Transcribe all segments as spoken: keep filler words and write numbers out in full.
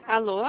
Alô?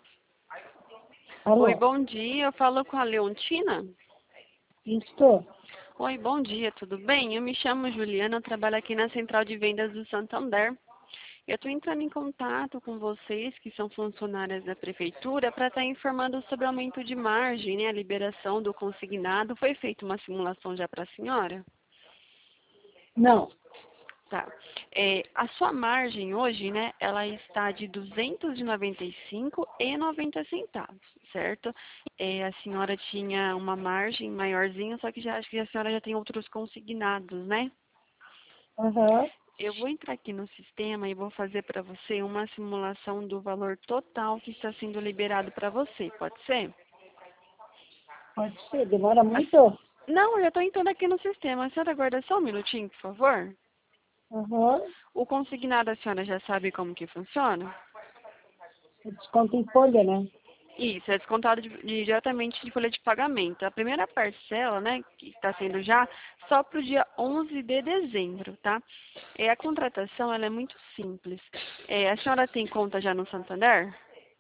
Alô? Oi, bom dia. Eu falo com a Leontina? Estou. Oi, bom dia, tudo bem? Eu me chamo Juliana, eu trabalho aqui na Central de Vendas do Santander. Eu estou entrando em contato com vocês, que são funcionárias da Prefeitura, para estar informando sobre o aumento de margem, né? A liberação do consignado. Foi feita uma simulação já para a senhora? Não. Tá. É, a sua margem hoje, né, ela está de duzentos e noventa e cinco reais e noventa centavos, certo? É, a senhora tinha uma margem maiorzinha, só que já acho que a senhora já tem outros consignados, né? Aham. Eu vou entrar aqui no sistema e vou fazer para você uma simulação do valor total que está sendo liberado para você, pode ser? Pode ser. Demora A- muito? Não, eu já estou entrando aqui no sistema. A senhora aguarda só um minutinho, por favor? Aham. O consignado a senhora já sabe como que funciona? Desconto em folha, né? Isso, é descontado de- de- diretamente de folha de pagamento. A primeira parcela, né, que está sendo já, só para o dia onze de dezembro, tá? É, a contratação, ela é muito simples. É, a senhora tem conta já no Santander?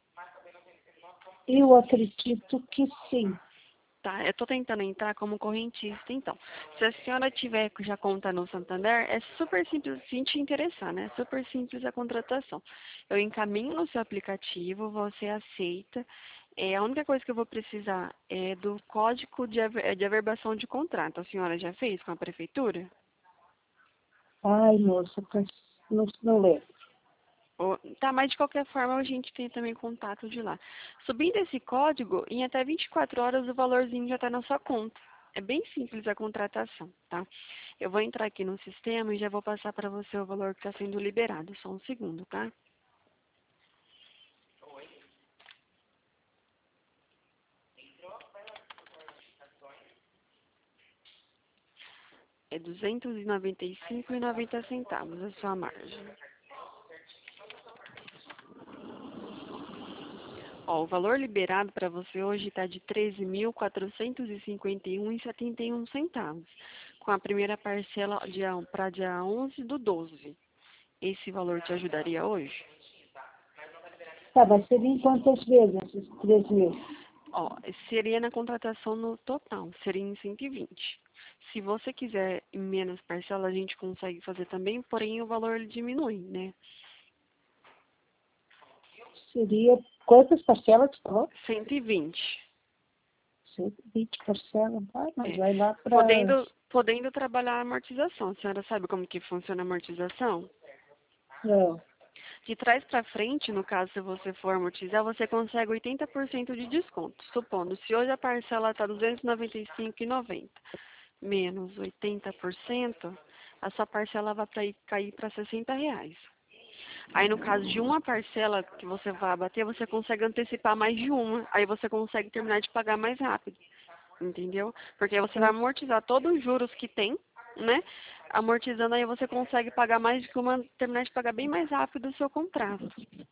Eu acredito que sim. Tá, eu estou tentando entrar como correntista, então. Se a senhora tiver já conta no Santander, é super simples, se te interessar, né? É super simples a contratação. Eu encaminho no seu aplicativo, você aceita. É, a única coisa que eu vou precisar é do código de, aver- de averbação de contrato. A senhora já fez com a prefeitura? Ai, moça, pra- não, não lembro. Ou- Tá, mas de qualquer forma a gente tem também contato de lá. Subindo esse código, em até vinte e quatro horas o valorzinho já está na sua conta. É bem simples a contratação, tá? Eu vou entrar aqui no sistema e já vou passar para você o valor que está sendo liberado. Só um segundo, tá? É duzentos e noventa e cinco reais e noventa centavos a sua margem. Ó, o valor liberado para você hoje está de treze mil quatrocentos e cinquenta e um reais e setenta e um centavos, com a primeira parcela para dia onze do doze. Esse valor te ajudaria hoje? Tá, vai ser em quantas vezes esses três mil? Ó, seria na contratação no total, seria em cento e vinte. Se você quiser em menos parcela, a gente consegue fazer também, porém o valor ele diminui, né? Seria quantas parcelas tu falou? cento e vinte. cento e vinte parcelas. Ah, mas É. vai lá para... Podendo, podendo trabalhar a amortização. A senhora sabe como que funciona a amortização? Não. De trás para frente, no caso, se você for amortizar, você consegue oitenta por cento de desconto. Supondo, se hoje a parcela está duzentos e noventa e cinco reais e noventa centavos menos oitenta por cento, a sua parcela vai pra ir, cair para sessenta reais. Aí, no caso de uma parcela que você vai abater, você consegue antecipar mais de uma. Aí você consegue terminar de pagar mais rápido. Entendeu? Porque aí você vai amortizar todos os juros que tem, né? Amortizando aí você consegue pagar mais de uma, terminar de pagar bem mais rápido o seu contrato.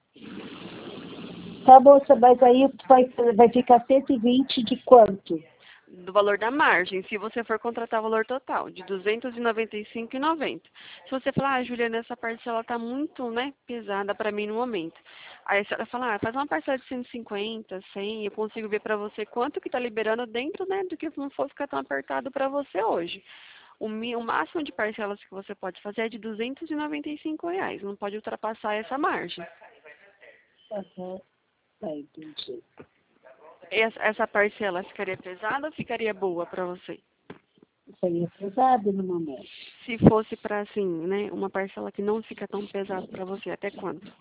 Tá, moça, mas aí tu vai, vai ficar cento e vinte de quanto? Do valor da margem, se você for contratar o valor total, de duzentos e noventa e cinco reais e noventa centavos. Se você falar, ah, Juliana, essa parcela está muito, né, pesada para mim no momento. Aí a senhora fala, ah, faz uma parcela de cento e cinquenta, cem, eu consigo ver para você quanto que está liberando dentro, né, do que não for ficar tão apertado para você hoje. O, mi- o máximo de parcelas que você pode fazer é de duzentos e noventa e cinco reais, não pode ultrapassar essa margem. Aham. Tá, entendi. Essa, essa parcela ficaria pesada ou ficaria boa para você? Seria pesado no momento. Se fosse para assim, né, uma parcela que não fica tão pesada para você, até quanto?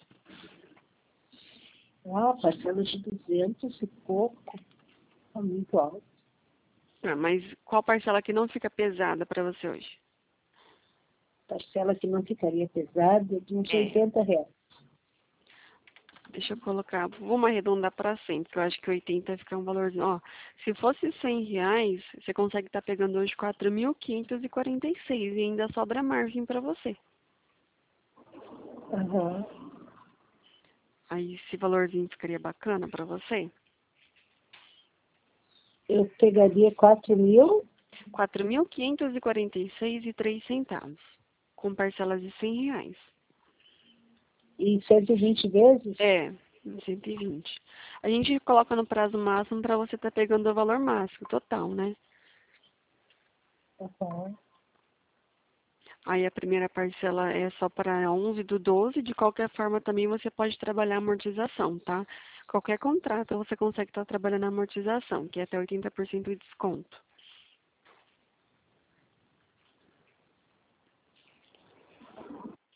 Ah, parcela de duzentos e pouco. Tá muito alto. Ah, mas qual parcela que não fica pesada para você hoje? Parcela que não ficaria pesada de uns É. oitenta reais. Deixa eu colocar, vamos arredondar para cem, porque eu acho que oitenta fica um valor. Ó, se fosse cem reais, você consegue estar pegando hoje quatro mil quinhentos e quarenta e seis e ainda sobra margem para você. Aham. Aí esse valorzinho ficaria bacana para você? Eu pegaria quatro mil quatro mil quinhentos e quarenta e seis e três centavos, com parcelas de cem reais. e cento e vinte vezes. É. cento e vinte. A gente coloca no prazo máximo para você estar pegando o valor máximo, total, né? Uhum. Aí a primeira parcela é só para onze do doze. De qualquer forma, também você pode trabalhar a amortização, tá? Qualquer contrato você consegue estar trabalhando a amortização, que é até oitenta por cento de desconto.